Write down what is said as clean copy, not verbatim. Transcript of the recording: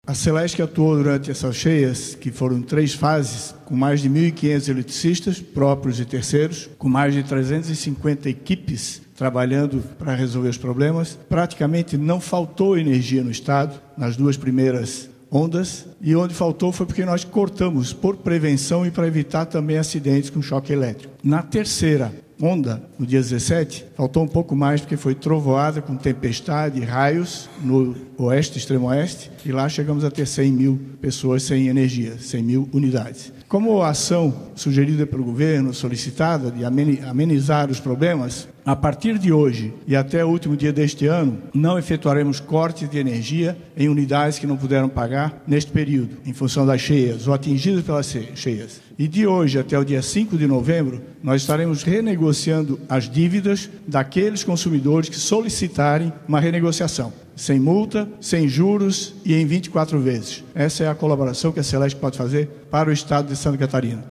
A Celesc atuou durante essas cheias, que foram 3 fases, com mais de 1.500 eletricistas, próprios e terceiros, com mais de 350 equipes trabalhando para resolver os problemas. Praticamente não faltou energia no estado, nas 2 primeiras ondas, e onde faltou foi porque nós cortamos por prevenção e para evitar também acidentes com choque elétrico. Na terceira onda, no dia 17, faltou um pouco mais porque foi trovoada com tempestade e raios no oeste, extremo oeste, e lá chegamos a ter 100 mil pessoas sem energia, 100 mil unidades. Como a ação sugerida pelo governo, solicitada, de amenizar os problemas, a partir de hoje e até o último dia deste ano, não efetuaremos cortes de energia em unidades que não puderam pagar neste período, em função das cheias ou atingidas pelas cheias. E de hoje até o dia 5 de novembro, nós estaremos renegociando as dívidas daqueles consumidores que solicitarem uma renegociação, sem multa, sem juros e em 24 vezes. Essa é a colaboração que a Celesc pode fazer para o estado de Santa Catarina.